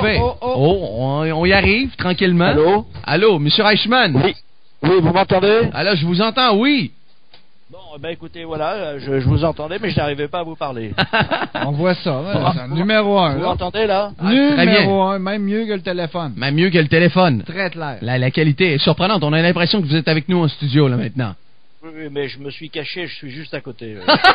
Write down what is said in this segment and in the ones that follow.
fait. On y arrive, tranquillement. Allô? Allô, Monsieur Reichmann? Oui. Oui, vous m'entendez? Alors, je vous entends, oui. Bon, ben écoutez, voilà, je vous entendais, mais je n'arrivais pas à vous parler. On voit ça, numéro 1. Vous m'entendez, là? Numéro 1, même mieux que le téléphone. Même mieux que le téléphone. Très clair. La qualité est surprenante. On a l'impression que vous êtes avec nous en studio, là, maintenant. Oui, mais je me suis caché, je suis juste à côté.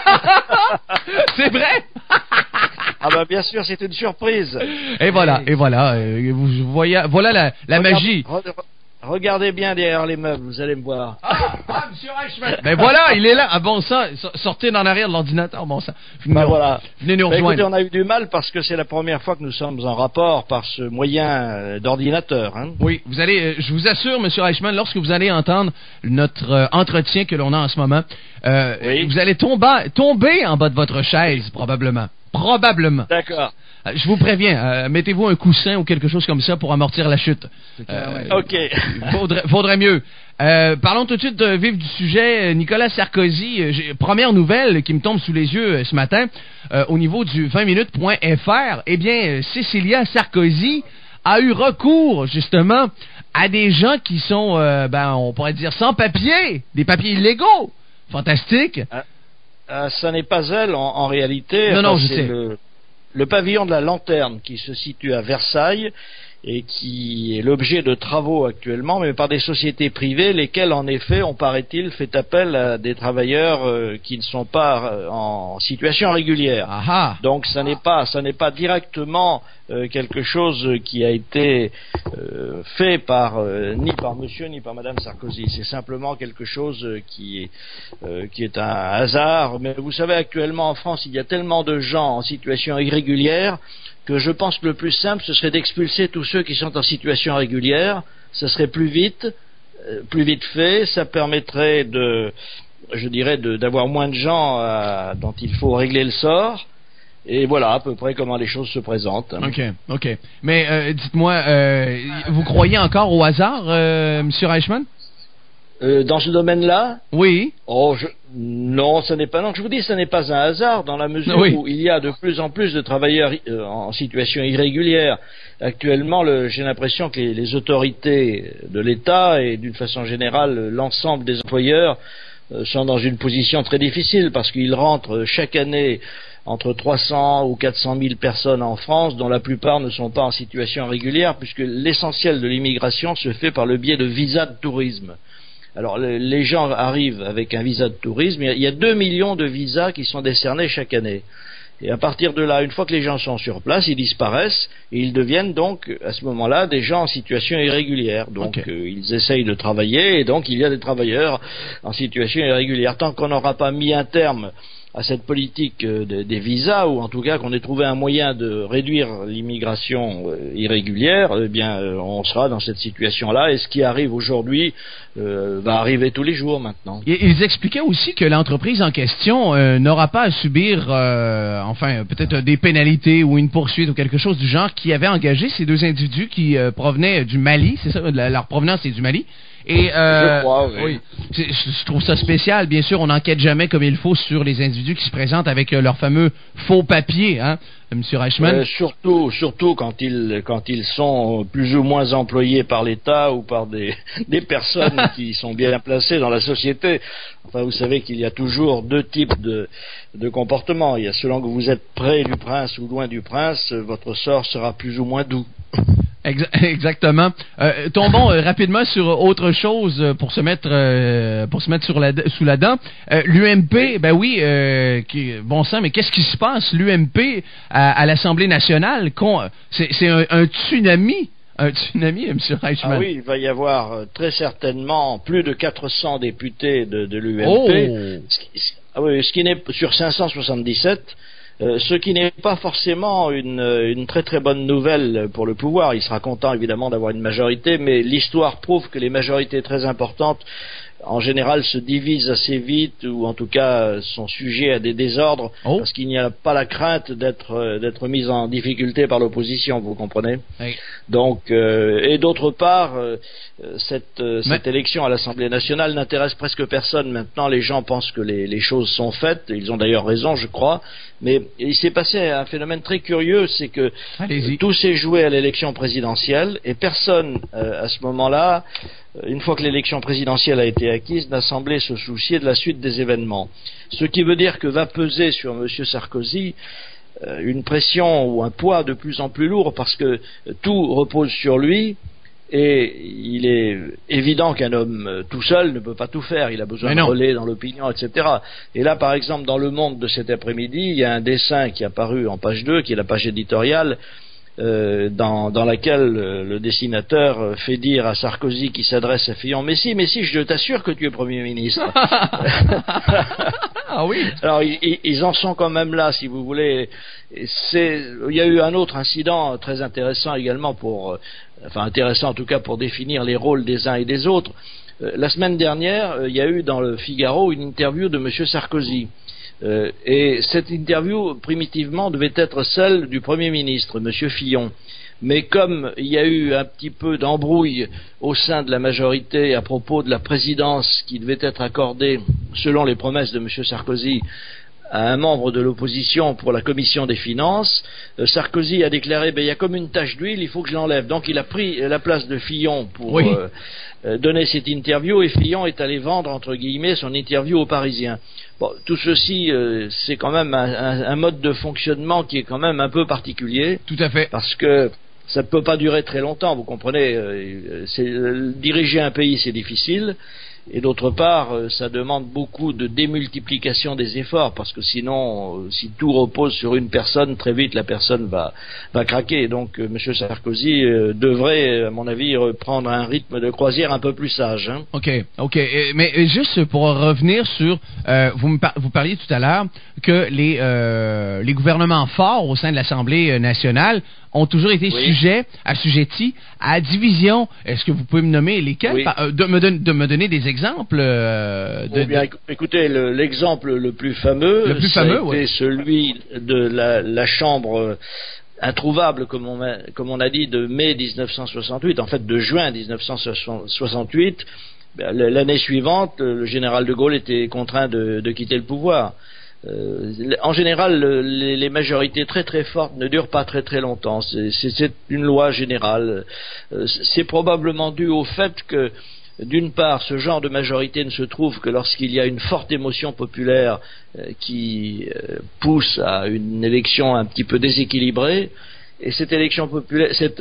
C'est vrai? Ah bah bien sûr, c'est une surprise. Et voilà. Vous voyez, voilà la magie. Regardez bien derrière les meubles, vous allez me voir. Monsieur Reichmann. Ben voilà, il est là. Ah bon sang, sortez d'en arrière de l'ordinateur, bon sang. Voilà. Venez nous rejoindre. Écoutez, on a eu du mal parce que c'est la première fois que nous sommes en rapport par ce moyen d'ordinateur. Hein. Oui, vous allez, je vous assure, Monsieur Reichmann, lorsque vous allez entendre notre entretien que l'on a en ce moment, vous allez tomber en bas de votre chaise, probablement. D'accord. Je vous préviens, mettez-vous un coussin ou quelque chose comme ça pour amortir la chute. OK. Vaudrait mieux. Parlons tout de suite vif du sujet. Nicolas Sarkozy, première nouvelle qui me tombe sous les yeux ce matin, au niveau du 20minutes.fr, eh bien, Cécilia Sarkozy a eu recours, justement, à des gens qui sont, on pourrait dire, sans papier, des papiers illégaux. Fantastique. Ça n'est pas elle, en réalité. Non, je sais. Le pavillon de la Lanterne qui se situe à Versailles et qui est l'objet de travaux actuellement, mais par des sociétés privées, lesquelles en effet ont, paraît-il, fait appel à des travailleurs qui ne sont pas en situation régulière. Aha. Donc ça n'est pas directement quelque chose qui a été fait ni par Monsieur ni par Madame Sarkozy. C'est simplement quelque chose qui est un hasard. Mais vous savez, actuellement en France, il y a tellement de gens en situation irrégulière que je pense que le plus simple, ce serait d'expulser tous ceux qui sont en situation régulière. Ce serait plus vite fait. Ça permettrait d'avoir moins de gens dont il faut régler le sort. Et voilà à peu près comment les choses se présentent. OK. Mais dites-moi, vous croyez encore au hasard, Monsieur Reichmann? Dans ce domaine-là? Oui. Non, ce n'est pas. Non, je vous dis, ce n'est pas un hasard dans la mesure où il y a de plus en plus de travailleurs en situation irrégulière. Actuellement, j'ai l'impression que les autorités de l'État et d'une façon générale l'ensemble des employeurs sont dans une position très difficile parce qu'ils rentrent chaque année entre 300 ou 400 000 personnes en France, dont la plupart ne sont pas en situation régulière, puisque l'essentiel de l'immigration se fait par le biais de visas de tourisme. Alors les gens arrivent avec un visa de tourisme, il y a 2 millions de visas qui sont décernés chaque année. Et à partir de là, une fois que les gens sont sur place, ils disparaissent et ils deviennent donc à ce moment-là des gens en situation irrégulière. Donc ils essayent de travailler et donc il y a des travailleurs en situation irrégulière. Tant qu'on n'aura pas mis un terme à cette politique des visas, ou en tout cas qu'on ait trouvé un moyen de réduire l'immigration irrégulière, eh bien on sera dans cette situation-là, et ce qui arrive aujourd'hui va arriver tous les jours maintenant. Ils expliquaient aussi que l'entreprise en question n'aura pas à subir peut-être des pénalités ou une poursuite ou quelque chose du genre, qui avait engagé ces deux individus qui provenaient du Mali, c'est ça, leur provenance est du Mali. Et je crois, oui. Je trouve ça spécial. Bien sûr, on n'enquête jamais comme il faut sur les individus qui se présentent avec leurs fameux faux papiers, hein, Monsieur Reichmann. Surtout quand ils sont plus ou moins employés par l'État ou par des personnes qui sont bien placées dans la société. Enfin, vous savez qu'il y a toujours deux types de comportements. Il y a selon que vous êtes près du prince ou loin du prince, votre sort sera plus ou moins doux. Exactement. Tombons rapidement sur autre chose pour se mettre sous la dent. L'UMP, bon sang, mais qu'est-ce qui se passe? L'UMP à l'Assemblée nationale, c'est un tsunami. Un tsunami, M. Reichmann. Ah oui, il va y avoir très certainement plus de 400 députés de l'UMP. Ce qui n'est sur 577. Ce qui n'est pas forcément une très très bonne nouvelle pour le pouvoir. Il sera content évidemment d'avoir une majorité, mais l'histoire prouve que les majorités très importantes en général se divisent assez vite, ou en tout cas sont sujets à des désordres, parce qu'il n'y a pas la crainte d'être mis en difficulté par l'opposition, vous comprenez? Oui. Donc, et d'autre part, cette élection à l'Assemblée nationale n'intéresse presque personne. Maintenant, les gens pensent que les choses sont faites. Ils ont d'ailleurs raison, je crois. Mais il s'est passé un phénomène très curieux, c'est que tout s'est joué à l'élection présidentielle, et personne, à ce moment-là, une fois que l'élection présidentielle a été acquise, n'a semblé se soucier de la suite des événements. Ce qui veut dire que va peser sur M. Sarkozy une pression ou un poids de plus en plus lourd, parce que tout repose sur lui. Et il est évident qu'un homme tout seul ne peut pas tout faire, il a besoin de relais dans l'opinion, etc. Et là, par exemple, dans Le Monde de cet après-midi, il y a un dessin qui est apparu en page 2, qui est la page éditoriale, dans laquelle le dessinateur fait dire à Sarkozy, qui s'adresse à Fillon: mais si, je t'assure que tu es Premier ministre. Ah oui. Alors ils en sont quand même là, si vous voulez. Il y a eu un autre incident très intéressant également intéressant en tout cas pour définir les rôles des uns et des autres. La semaine dernière, il y a eu dans le Figaro une interview de M. Sarkozy. Et cette interview, primitivement, devait être celle du Premier ministre, M. Fillon. Mais comme il y a eu un petit peu d'embrouille au sein de la majorité à propos de la présidence qui devait être accordée, selon les promesses de M. Sarkozy, à un membre de l'opposition pour la commission des finances, Sarkozy a déclaré: il y a comme une tache d'huile, il faut que je l'enlève. Donc il a pris la place de Fillon pour donner cette interview, et Fillon est allé vendre, entre guillemets, son interview aux Parisiens. Bon, tout ceci, c'est quand même un mode de fonctionnement qui est quand même un peu particulier. Tout à fait. Parce que ça ne peut pas durer très longtemps, vous comprenez. Diriger un pays, c'est difficile. Et d'autre part, ça demande beaucoup de démultiplication des efforts, parce que sinon, si tout repose sur une personne, très vite la personne va craquer. Donc, M. Sarkozy devrait, à mon avis, reprendre un rythme de croisière un peu plus sage. Hein. Ok. Mais juste pour revenir sur, vous parliez tout à l'heure que les gouvernements forts au sein de l'Assemblée nationale ont toujours été assujettis à division. Est-ce que vous pouvez me nommer lesquels? De me donner des exemples écoutez, l'exemple le plus fameux, c'est celui de la Chambre introuvable, comme on a dit, de mai 1968, en fait de juin 1968. L'année suivante, le général de Gaulle était contraint de quitter le pouvoir. En général, les majorités très très fortes ne durent pas très très longtemps. C'est une loi générale. C'est probablement dû au fait que, d'une part, ce genre de majorité ne se trouve que lorsqu'il y a une forte émotion populaire qui pousse à une élection un petit peu déséquilibrée. Et cette élection populaire, cette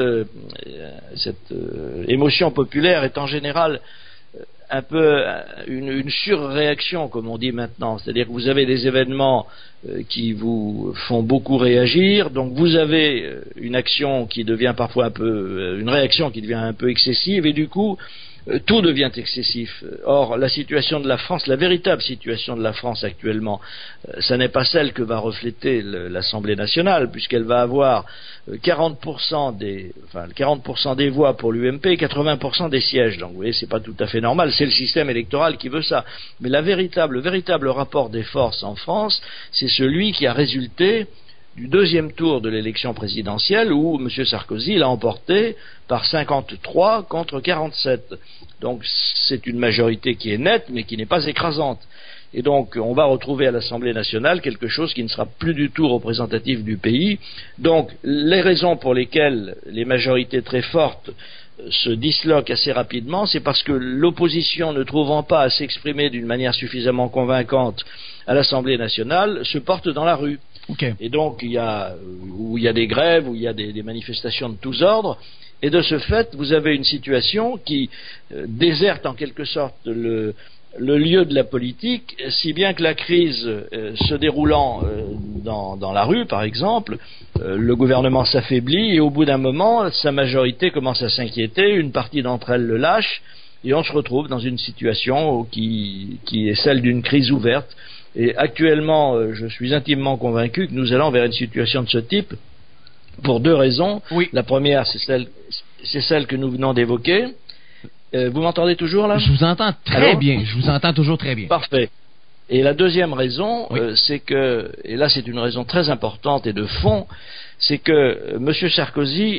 émotion populaire est en général un peu une surréaction, comme on dit maintenant. C'est-à-dire que vous avez des événements qui vous font beaucoup réagir, donc vous avez une action qui devient parfois une réaction qui devient un peu excessive, et du coup tout devient excessif. Or, la situation de la France, la véritable situation de la France actuellement, ça n'est pas celle que va refléter l'Assemblée nationale, puisqu'elle va avoir 40% des voix pour l'UMP et 80% des sièges. Donc, vous voyez, c'est pas tout à fait normal. C'est le système électoral qui veut ça. Mais le véritable rapport des forces en France, c'est celui qui a résulté du deuxième tour de l'élection présidentielle, où M. Sarkozy l'a emporté par 53 contre 47. Donc c'est une majorité qui est nette, mais qui n'est pas écrasante. Et donc on va retrouver à l'Assemblée nationale quelque chose qui ne sera plus du tout représentatif du pays. Donc les raisons pour lesquelles les majorités très fortes se disloquent assez rapidement, c'est parce que l'opposition, ne trouvant pas à s'exprimer d'une manière suffisamment convaincante à l'Assemblée nationale, se porte dans la rue. Okay. Et donc il y a des grèves, où il y a des manifestations de tous ordres, et de ce fait vous avez une situation qui déserte en quelque sorte le lieu de la politique, si bien que la crise se déroulant dans la rue par exemple, le gouvernement s'affaiblit, et au bout d'un moment sa majorité commence à s'inquiéter, une partie d'entre elles le lâche, et on se retrouve dans une situation qui est celle d'une crise ouverte. Et actuellement, je suis intimement convaincu que nous allons vers une situation de ce type pour deux raisons. Oui. La première, c'est celle que nous venons d'évoquer. Vous m'entendez toujours là? Je vous entends très bien. Je vous entends toujours très bien. Parfait. Et la deuxième raison, oui. C'est que, et là c'est une raison très importante et de fond, c'est que M. Sarkozy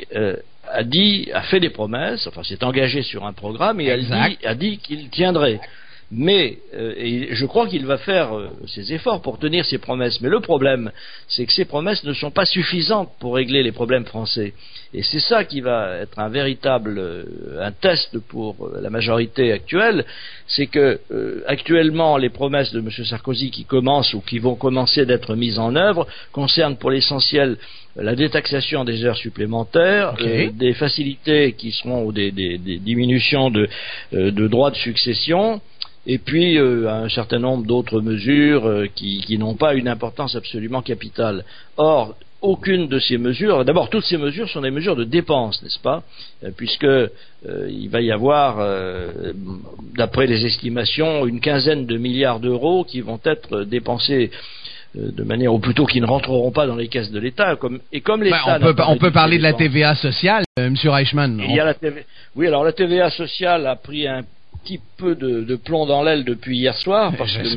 a fait des promesses, enfin s'est engagé sur un programme et a dit qu'il tiendrait. Mais et je crois qu'il va faire ses efforts pour tenir ses promesses. Mais le problème, c'est que ces promesses ne sont pas suffisantes pour régler les problèmes français. Et c'est ça qui va être un véritable un test pour la majorité actuelle. C'est que actuellement, les promesses de M. Sarkozy qui commencent ou qui vont commencer d'être mises en œuvre concernent pour l'essentiel la détaxation des heures supplémentaires, des facilités qui seront ou des diminutions de droits de succession. Et puis un certain nombre d'autres mesures qui n'ont pas une importance absolument capitale. Or, aucune de ces mesures, d'abord toutes ces mesures sont des mesures de dépenses, n'est-ce pas, puisque il va y avoir, d'après les estimations, une quinzaine de milliards d'euros qui vont être dépensés de manière, ou plutôt qui ne rentreront pas dans les caisses de l'État. Comme l'État... on peut parler de la TVA sociale, M. Reichmann. Il y a la oui, alors la TVA sociale a pris un petit peu de plomb dans l'aile depuis hier soir, parce que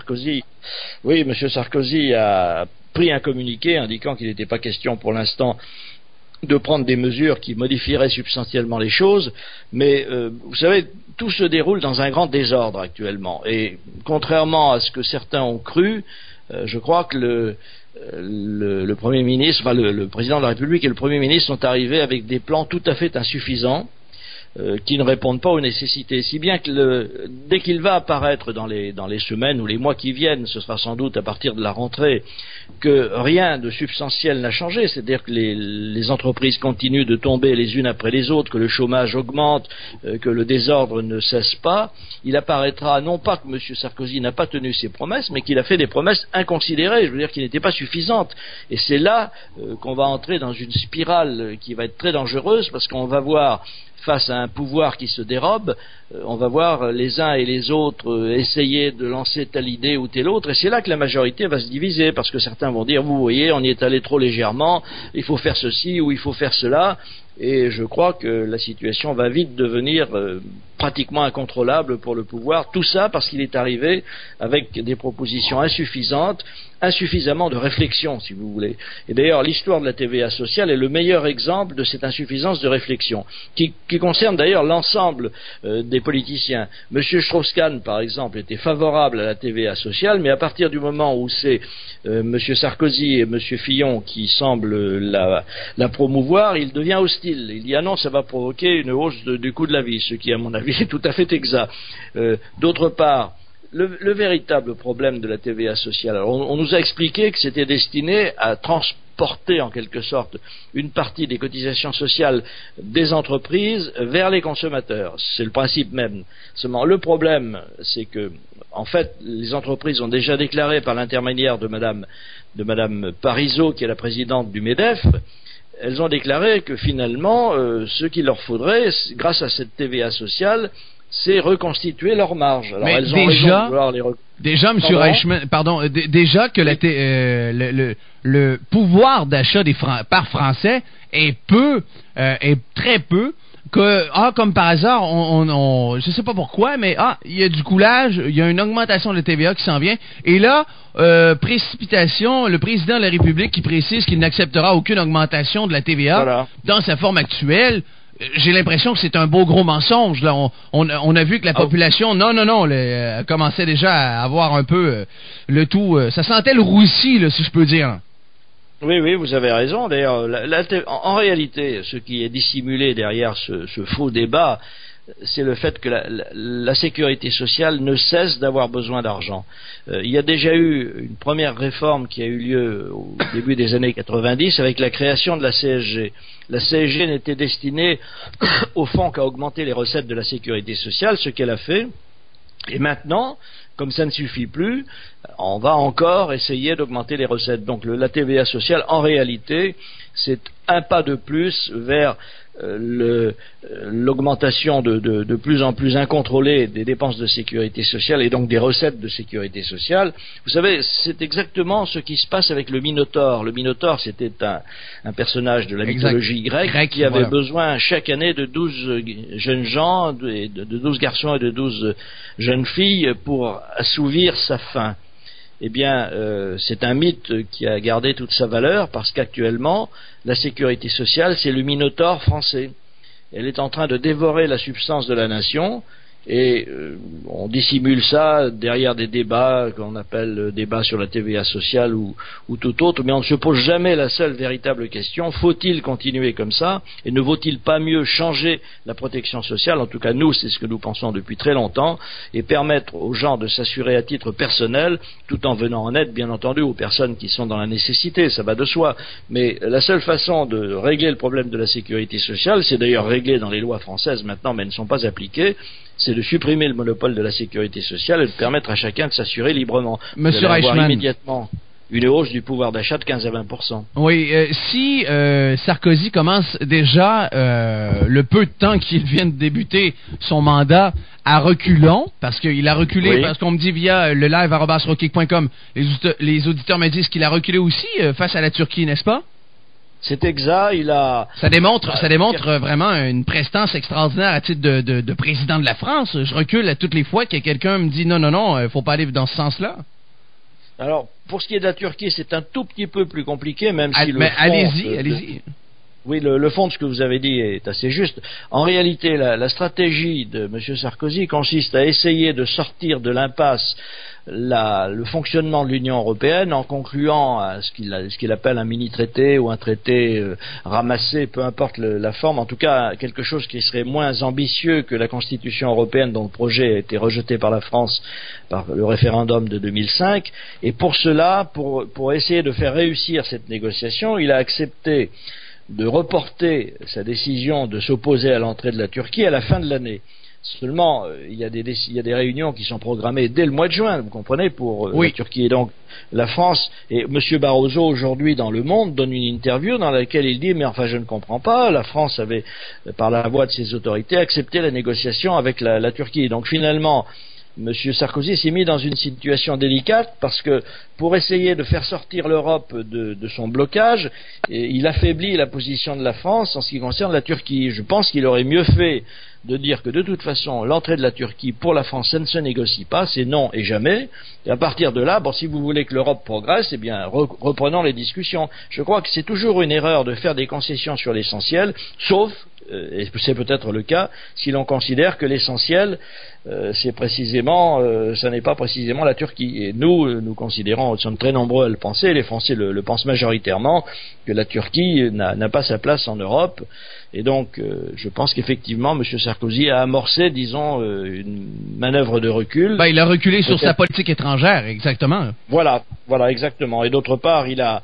M. Sarkozy a pris un communiqué indiquant qu'il n'était pas question pour l'instant de prendre des mesures qui modifieraient substantiellement les choses, mais vous savez, tout se déroule dans un grand désordre actuellement, et contrairement à ce que certains ont cru, je crois que le Premier ministre, enfin le Président de la République et le Premier ministre sont arrivés avec des plans tout à fait insuffisants, qui ne répondent pas aux nécessités, si bien que dès qu'il va apparaître dans les semaines ou les mois qui viennent, ce sera sans doute à partir de la rentrée, que rien de substantiel n'a changé, c'est-à-dire que les entreprises continuent de tomber les unes après les autres, que le chômage augmente, que le désordre ne cesse pas, il apparaîtra non pas que M. Sarkozy n'a pas tenu ses promesses, mais qu'il a fait des promesses inconsidérées, je veux dire qui n'étaient pas suffisantes. Et c'est là qu'on va entrer dans une spirale qui va être très dangereuse, parce qu'on va voir, face à un pouvoir qui se dérobe, on va voir les uns et les autres essayer de lancer telle idée ou telle autre, et c'est là que la majorité va se diviser, parce que certains vont dire, vous voyez, on y est allé trop légèrement, il faut faire ceci ou il faut faire cela, et je crois que la situation va vite devenir pratiquement incontrôlable pour le pouvoir, tout ça parce qu'il est arrivé avec des propositions insuffisantes, insuffisamment de réflexion, si vous voulez. Et d'ailleurs, l'histoire de la TVA sociale est le meilleur exemple de cette insuffisance de réflexion, qui concerne d'ailleurs l'ensemble des politiciens. M. Strauss-Kahn, par exemple, était favorable à la TVA sociale, mais à partir du moment où c'est M. Sarkozy et M. Fillon qui semblent la promouvoir, il devient hostile. Il dit, ah non, ça va provoquer une hausse du coût de la vie, ce qui, à mon avis, est tout à fait exact. D'autre part, le véritable problème de la TVA sociale, alors on nous a expliqué que c'était destiné à transporter en quelque sorte une partie des cotisations sociales des entreprises vers les consommateurs. C'est le principe même. Seulement, le problème, c'est que, en fait, les entreprises ont déjà déclaré par l'intermédiaire de Madame Parizeau, qui est la présidente du MEDEF, elles ont déclaré que finalement, ce qu'il leur faudrait, grâce à cette TVA sociale, c'est reconstituer leur marge. Alors, mais elles ont raison de vouloir les déjà, M. Reichmann, pardon, déjà que le pouvoir d'achat par Français est très peu, que comme par hasard, je sais pas pourquoi, mais il y a du coulage, il y a une augmentation de la TVA qui s'en vient, et là, précipitation, le président de la République qui précise qu'il n'acceptera aucune augmentation de la TVA dans sa forme actuelle. J'ai l'impression que c'est un beau gros mensonge. Là, on a vu que la population, commençait déjà à avoir un peu le tout. Ça sentait le roussi, là, si je peux dire. Oui, vous avez raison. D'ailleurs, en réalité, ce qui est dissimulé derrière ce faux débat, c'est le fait que la sécurité sociale ne cesse d'avoir besoin d'argent. Il y a déjà eu une première réforme qui a eu lieu au début des années 90 avec la création de la CSG. La CSG n'était destinée au fond qu'à augmenter les recettes de la sécurité sociale, ce qu'elle a fait. Et maintenant, comme ça ne suffit plus, on va encore essayer d'augmenter les recettes. Donc la TVA sociale, en réalité, c'est un pas de plus vers l'augmentation de plus en plus incontrôlée des dépenses de sécurité sociale et donc des recettes de sécurité sociale. Vous savez, c'est exactement ce qui se passe avec le Minotaure. Le Minotaure, c'était un personnage de la mythologie grecque qui avait besoin chaque année de 12 jeunes gens, de 12 garçons et de 12 jeunes filles pour assouvir sa faim. Eh bien, c'est un mythe qui a gardé toute sa valeur parce qu'actuellement, la sécurité sociale, c'est le Minotaure français. Elle est en train de dévorer la substance de la nation et on dissimule ça derrière des débats qu'on appelle débats sur la TVA sociale ou tout autre, mais on ne se pose jamais la seule véritable question: faut-il continuer comme ça et ne vaut-il pas mieux changer la protection sociale? En tout cas, nous, c'est ce que nous pensons depuis très longtemps, et permettre aux gens de s'assurer à titre personnel, tout en venant en aide, bien entendu, aux personnes qui sont dans la nécessité, ça va de soi. Mais la seule façon de régler le problème de la sécurité sociale, c'est d'ailleurs réglé dans les lois françaises maintenant, mais elles ne sont pas appliquées, c'est de supprimer le monopole de la sécurité sociale et de permettre à chacun de s'assurer librement. Monsieur Reichmann, immédiatement une hausse du pouvoir d'achat de 15 à 20%. Oui, si Sarkozy commence déjà le peu de temps qu'il vient de débuter son mandat à reculons, parce qu'il a reculé, parce qu'on me dit via le live@rockkick.com, les auditeurs me disent qu'il a reculé aussi face à la Turquie, n'est-ce pas? C'est exact, Ça démontre vraiment une prestance extraordinaire à titre de président de la France. Je recule à toutes les fois que quelqu'un me dit non, faut pas aller dans ce sens-là. Alors, pour ce qui est de la Turquie, c'est un tout petit peu plus compliqué, même si allez-y. Oui, le fond de ce que vous avez dit est assez juste. En réalité, la stratégie de M. Sarkozy consiste à essayer de sortir de l'impasse le fonctionnement de l'Union européenne en concluant à ce qu'il appelle un mini-traité ou un traité ramassé, peu importe la forme, en tout cas quelque chose qui serait moins ambitieux que la Constitution européenne dont le projet a été rejeté par la France par le référendum de 2005. Et pour cela, pour essayer de faire réussir cette négociation, il a accepté de reporter sa décision de s'opposer à l'entrée de la Turquie à la fin de l'année. Seulement, il y a des réunions qui sont programmées dès le mois de juin, vous comprenez, pour la Turquie. Et donc, la France, et M. Barroso, aujourd'hui, dans Le Monde, donne une interview dans laquelle il dit « Mais enfin, je ne comprends pas, la France avait, par la voix de ses autorités, accepté la négociation avec la Turquie. » Donc, finalement, M. Sarkozy s'est mis dans une situation délicate parce que pour essayer de faire sortir l'Europe de son blocage, il affaiblit la position de la France en ce qui concerne la Turquie. Je pense qu'il aurait mieux fait de dire que de toute façon l'entrée de la Turquie pour la France, ça ne se négocie pas, c'est non et jamais, et à partir de là, si vous voulez que l'Europe progresse, eh bien reprenons les discussions. Je crois que c'est toujours une erreur de faire des concessions sur l'essentiel, sauf, et c'est peut-être le cas, si l'on considère que l'essentiel c'est précisément, ça n'est pas précisément la Turquie. Et nous considérons, nous sommes très nombreux à le penser, les Français le pensent majoritairement, que la Turquie n'a pas sa place en Europe. Et donc, je pense qu'effectivement, M. Sarkozy a amorcé, disons, une manœuvre de recul. Il a reculé sur sa politique étrangère, exactement. Voilà, exactement. Et d'autre part, il a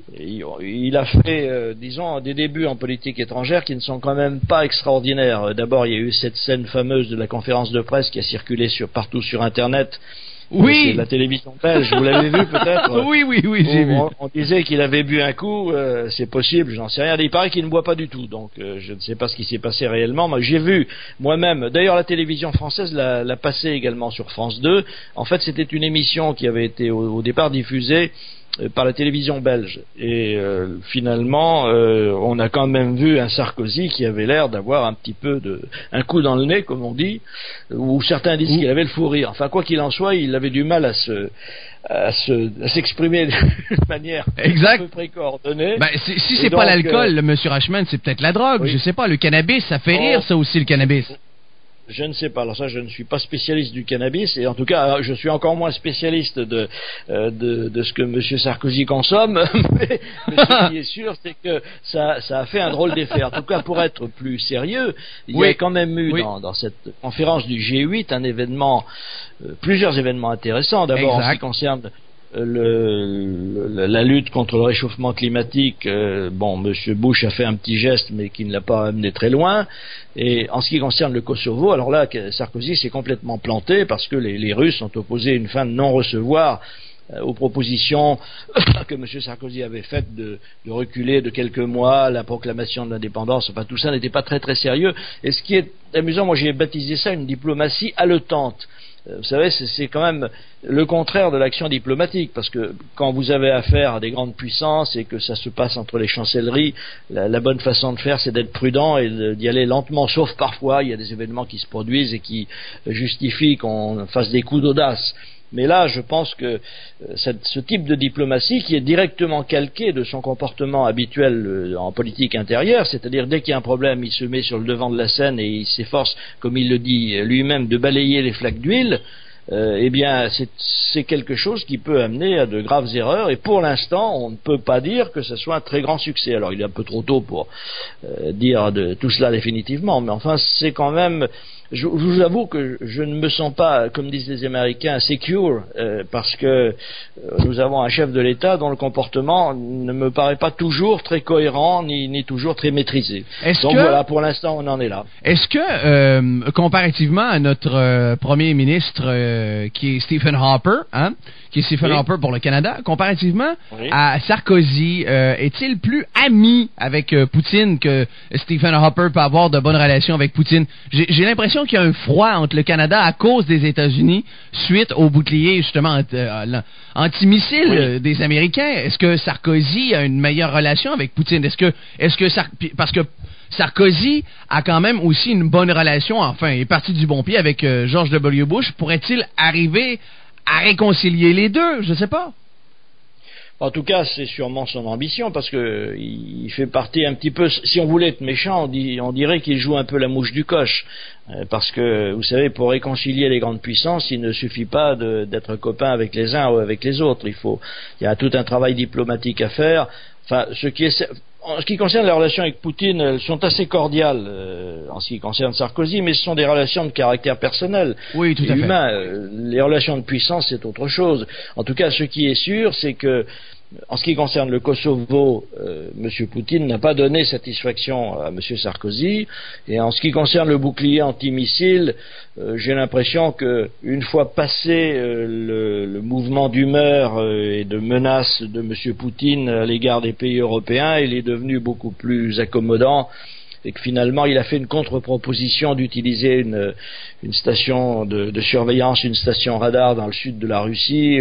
fait, disons, des débuts en politique étrangère qui ne sont quand même pas extraordinaires. D'abord, il y a eu cette scène fameuse de la conférence de presse qui a circulé partout sur Internet. Oui. C'est la télévision belge, vous l'avez vu peut-être? Oui, j'ai vu. On disait qu'il avait bu un coup, c'est possible, j'en sais rien. Il paraît qu'il ne boit pas du tout, donc je ne sais pas ce qui s'est passé réellement. Moi, j'ai vu moi-même, d'ailleurs la télévision française l'a passé également sur France 2. En fait, c'était une émission qui avait été au départ diffusée par la télévision belge. Et finalement, on a quand même vu un Sarkozy qui avait l'air d'avoir un petit peu un coup dans le nez, comme on dit, où certains disent qu'il avait le fou rire. Enfin, quoi qu'il en soit, il avait du mal à s'exprimer d'une manière à peu près coordonnée. Si c'est pas l'alcool, Monsieur Reichmann, c'est peut-être la drogue. Je sais pas, le cannabis, ça fait rire, ça aussi, le cannabis. Je ne sais pas. Alors ça, je ne suis pas spécialiste du cannabis, et en tout cas, je suis encore moins spécialiste de ce que M. Sarkozy consomme. mais ce qui est sûr, c'est que ça a fait un drôle d'effet. En tout cas, pour être plus sérieux, il y a quand même eu dans cette conférence du G8 plusieurs événements intéressants. D'abord, en ce qui concerne la lutte contre le réchauffement climatique, M. Bush a fait un petit geste, mais qui ne l'a pas amené très loin. Et en ce qui concerne le Kosovo, alors là, Sarkozy s'est complètement planté parce que les Russes ont opposé une fin de non-recevoir aux propositions que M. Sarkozy avait faites de reculer de quelques mois la proclamation de l'indépendance. Enfin, tout ça n'était pas très très sérieux. Et ce qui est amusant, moi j'ai baptisé ça une diplomatie haletante. Vous savez, c'est quand même le contraire de l'action diplomatique, parce que quand vous avez affaire à des grandes puissances et que ça se passe entre les chancelleries, la bonne façon de faire, c'est d'être prudent et d'y aller lentement, sauf parfois il y a des événements qui se produisent et qui justifient qu'on fasse des coups d'audace. Mais là, je pense que ce type de diplomatie, qui est directement calqué de son comportement habituel en politique intérieure, c'est-à-dire dès qu'il y a un problème, il se met sur le devant de la scène et il s'efforce, comme il le dit lui-même, de balayer les flaques d'huile, eh bien, c'est quelque chose qui peut amener à de graves erreurs. Et pour l'instant, on ne peut pas dire que ce soit un très grand succès. Alors, il est un peu trop tôt pour dire de tout cela définitivement, mais enfin, c'est quand même... Je vous avoue que je ne me sens pas, comme disent les Américains, secure, parce que nous avons un chef de l'État dont le comportement ne me paraît pas toujours très cohérent, ni toujours très maîtrisé. Donc voilà, pour l'instant, on en est là. Est-ce que, comparativement à notre premier ministre, qui est Stephen Harper, Harper pour le Canada, comparativement à Sarkozy, est-il plus ami avec Poutine que Stephen Harper peut avoir de bonnes relations avec Poutine? J'ai l'impression qu'il y a un froid entre le Canada à cause des États-Unis suite au bouclier justement antimissile des Américains. Est-ce que Sarkozy a une meilleure relation avec Poutine? Parce que Sarkozy a quand même aussi une bonne relation, enfin, est parti du bon pied avec George W. Bush. Pourrait-il arriver à réconcilier les deux? Je sais pas. En tout cas, c'est sûrement son ambition, parce que il fait partie un petit peu, si on voulait être méchant, on dirait qu'il joue un peu la mouche du coche. Parce que, vous savez, pour réconcilier les grandes puissances, il ne suffit pas d'être copain avec les uns ou avec les autres. Il y a tout un travail diplomatique à faire. Enfin, en ce qui concerne les relations avec Poutine, elles sont assez cordiales en ce qui concerne Sarkozy, mais ce sont des relations de caractère personnel, oui, tout à humain. Les relations de puissance, c'est autre chose. En tout cas, ce qui est sûr, c'est que en ce qui concerne le Kosovo, M. Poutine n'a pas donné satisfaction à M. Sarkozy, et en ce qui concerne le bouclier antimissile, j'ai l'impression que une fois passé le mouvement d'humeur et de menace de M. Poutine à l'égard des pays européens, il est devenu beaucoup plus accommodant, et que finalement il a fait une contre-proposition d'utiliser une station de surveillance, une station radar dans le sud de la Russie,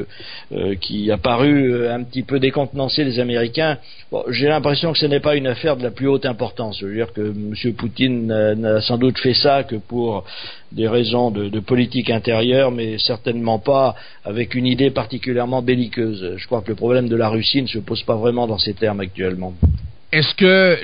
qui a paru un petit peu décontenancer les Américains. Bon, j'ai l'impression que ce n'est pas une affaire de la plus haute importance. Je veux dire que M. Poutine n'a sans doute fait ça que pour des raisons de politique intérieure, mais certainement pas avec une idée particulièrement belliqueuse. Je crois que le problème de la Russie ne se pose pas vraiment dans ces termes actuellement. Est-ce que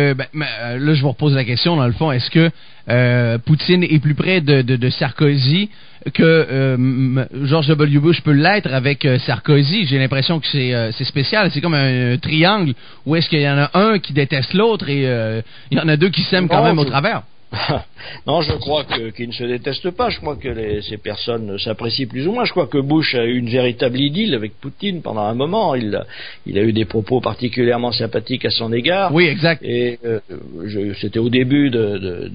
là je vous repose la question dans le fond, est-ce que Poutine est plus près de Sarkozy que George W. Bush peut l'être avec Sarkozy? J'ai l'impression que c'est spécial, c'est comme un triangle où est-ce qu'il y en a un qui déteste l'autre et il y en a deux qui s'aiment quand même au travers. Non, je crois qu'ils ne se détestent pas. Je crois que ces personnes s'apprécient plus ou moins. Je crois que Bush a eu une véritable idylle avec Poutine pendant un moment. Il a eu des propos particulièrement sympathiques à son égard. Oui, exact. Et c'était au début de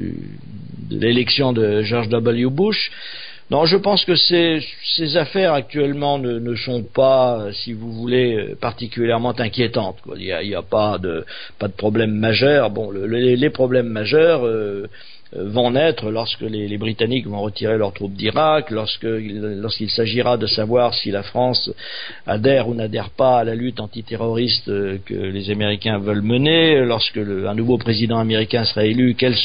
l'élection de George W. Bush. Non, je pense que ces affaires actuellement ne sont pas, si vous voulez, particulièrement inquiétantes, quoi. Il y a pas de problème majeur. Bon, les problèmes majeurs vont naître lorsque les Britanniques vont retirer leurs troupes d'Irak, lorsqu'il s'agira de savoir si la France adhère ou n'adhère pas à la lutte antiterroriste que les Américains veulent mener, lorsque un nouveau président américain sera élu, quelles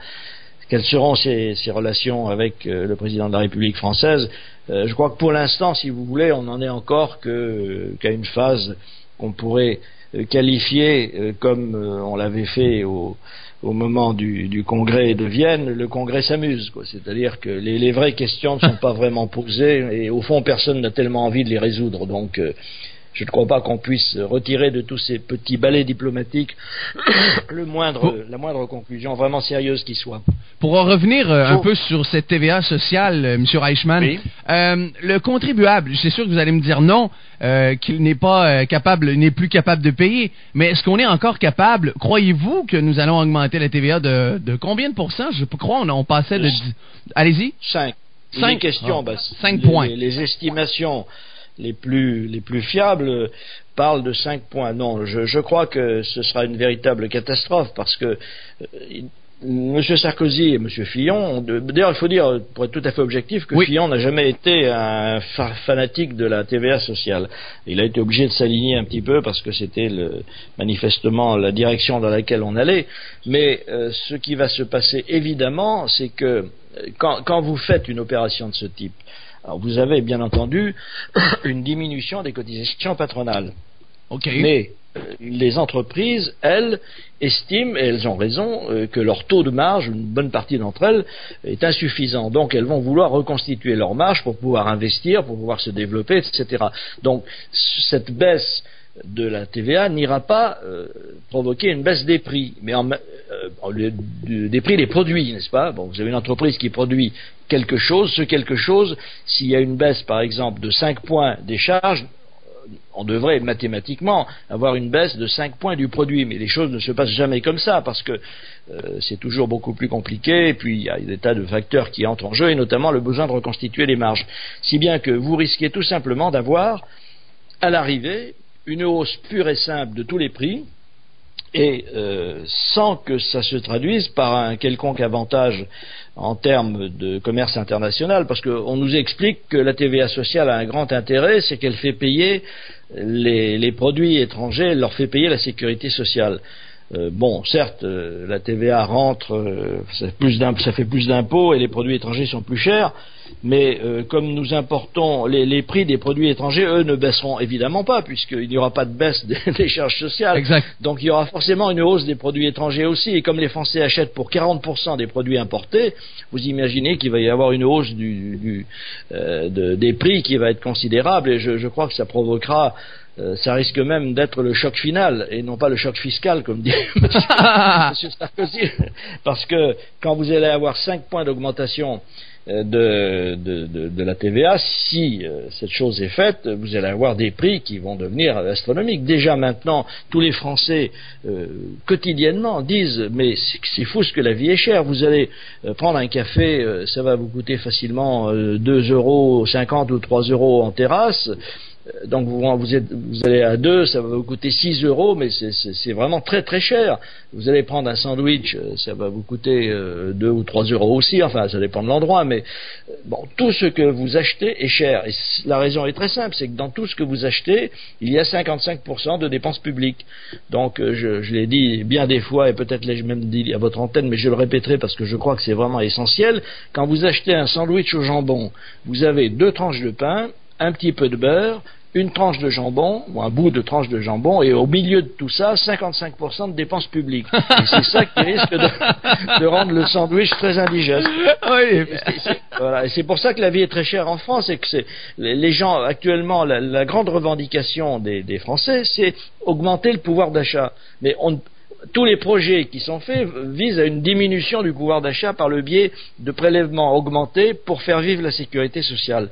seront ses relations avec le président de la République française. Je crois que pour l'instant, si vous voulez, on n'en est encore qu'à une phase qu'on pourrait qualifier comme on l'avait fait au moment du congrès de Vienne. Le congrès s'amuse, quoi. C'est-à-dire que les vraies questions ne sont pas vraiment posées et au fond personne n'a tellement envie de les résoudre. Donc je ne crois pas qu'on puisse retirer de tous ces petits balais diplomatiques la moindre conclusion vraiment sérieuse qui soit. Pour en revenir un peu sur cette TVA sociale, M. Reichmann, oui. Le contribuable, c'est sûr que vous allez me dire non, qu'il n'est pas n'est plus capable de payer, mais est-ce qu'on est encore capable? Croyez-vous que nous allons augmenter la TVA de combien de pourcents? Je crois on passait de... Allez-y. 5. 5 questions. 5 points. Les estimations les plus fiables parlent de 5 points. Non, je crois que ce sera une véritable catastrophe parce que M. Sarkozy et M. Fillon, d'ailleurs il faut dire, pour être tout à fait objectif, que Fillon n'a jamais été un fanatique de la TVA sociale. Il a été obligé de s'aligner un petit peu parce que c'était manifestement la direction dans laquelle on allait. Mais ce qui va se passer évidemment, c'est que quand vous faites une opération de ce type, alors vous avez bien entendu une diminution des cotisations patronales. Mais les entreprises, elles, estiment, et elles ont raison, que leur taux de marge, une bonne partie d'entre elles, est insuffisant. Donc elles vont vouloir reconstituer leur marge pour pouvoir investir, pour pouvoir se développer, etc. Donc cette baisse de la TVA n'ira pas provoquer une baisse des prix, mais des prix des produits, n'est-ce pas? Bon, vous avez une entreprise qui produit quelque chose, s'il y a une baisse par exemple de 5 points des charges, on devrait mathématiquement avoir une baisse de 5 points du produit, mais les choses ne se passent jamais comme ça, parce que c'est toujours beaucoup plus compliqué, et puis il y a des tas de facteurs qui entrent en jeu, et notamment le besoin de reconstituer les marges. Si bien que vous risquez tout simplement d'avoir, à l'arrivée, une hausse pure et simple de tous les prix, et sans que ça se traduise par un quelconque avantage en termes de commerce international, parce qu'on nous explique que la TVA sociale a un grand intérêt, c'est qu'elle fait payer les produits étrangers, elle leur fait payer la sécurité sociale. Bon, certes, la TVA rentre, ça fait plus d'impôts et les produits étrangers sont plus chers, mais comme nous importons, les prix des produits étrangers, eux, ne baisseront évidemment pas, puisqu'il n'y aura pas de baisse des charges sociales. Exact. Donc il y aura forcément une hausse des produits étrangers aussi, et comme les Français achètent pour 40% des produits importés, vous imaginez qu'il va y avoir une hausse des prix qui va être considérable, et je crois que ça provoquera... ça risque même d'être le choc final et non pas le choc fiscal, comme dit Monsieur Sarkozy, parce que quand vous allez avoir 5 points d'augmentation de la TVA, si cette chose est faite, vous allez avoir des prix qui vont devenir astronomiques. Déjà maintenant, tous les Français quotidiennement disent mais c'est fou ce que la vie est chère. Vous allez prendre un café, ça va vous coûter facilement 2,50 € ou 3 € en terrasse. Donc vous allez à 2, ça va vous coûter 6 €, mais c'est vraiment très très cher. Vous allez prendre un sandwich, ça va vous coûter 2 ou 3 € aussi, enfin ça dépend de l'endroit, mais bon, tout ce que vous achetez est cher. Et la raison est très simple, c'est que dans tout ce que vous achetez, il y a 55% de dépenses publiques. Donc je l'ai dit bien des fois, et peut-être l'ai-je même dit à votre antenne, mais je le répéterai parce que je crois que c'est vraiment essentiel. Quand vous achetez un sandwich au jambon, vous avez 2 tranches de pain, un petit peu de beurre, une tranche de jambon, ou un bout de tranche de jambon, et au milieu de tout ça, 55% de dépenses publiques. Et c'est ça qui risque de rendre le sandwich très indigeste. Oui. Voilà. Et c'est pour ça que la vie est très chère en France, et que les gens, actuellement, la grande revendication des Français, c'est augmenter le pouvoir d'achat. Mais tous les projets qui sont faits visent à une diminution du pouvoir d'achat par le biais de prélèvements augmentés pour faire vivre la sécurité sociale.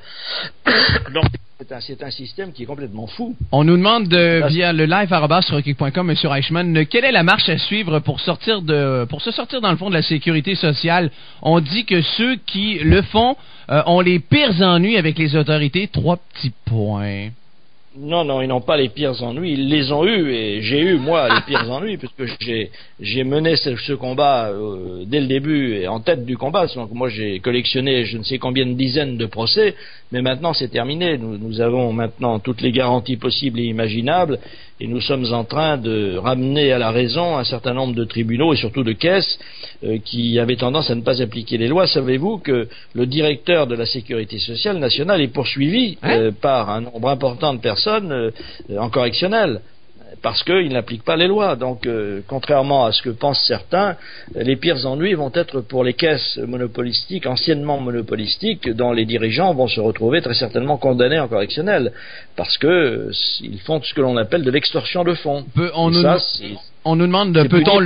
Donc, c'est un système qui est complètement fou. On nous demande via le live@surrockig.com, M. Reichmann, quelle est la marche à suivre pour se sortir dans le fond de la sécurité sociale? On dit que ceux qui le font ont les pires ennuis avec les autorités. 3 petits points. Non, ils n'ont pas les pires ennuis, ils les ont eus, et j'ai eu, moi, les pires ennuis, puisque j'ai mené ce combat dès le début, et en tête du combat. Donc moi, j'ai collectionné je ne sais combien de dizaines de procès, mais maintenant c'est terminé. Nous avons maintenant toutes les garanties possibles et imaginables, et nous sommes en train de ramener à la raison un certain nombre de tribunaux, et surtout de caisses, qui avaient tendance à ne pas appliquer les lois. Savez-vous que le directeur de la Sécurité sociale nationale est poursuivi par un nombre important de personnes en correctionnel, parce qu'il n'applique pas les lois. Donc, contrairement à ce que pensent certains, les pires ennuis vont être pour les caisses monopolistiques, anciennement monopolistiques, dont les dirigeants vont se retrouver très certainement condamnés en correctionnel, parce que ils font ce que l'on appelle de l'extorsion de fonds. On nous demande peut-on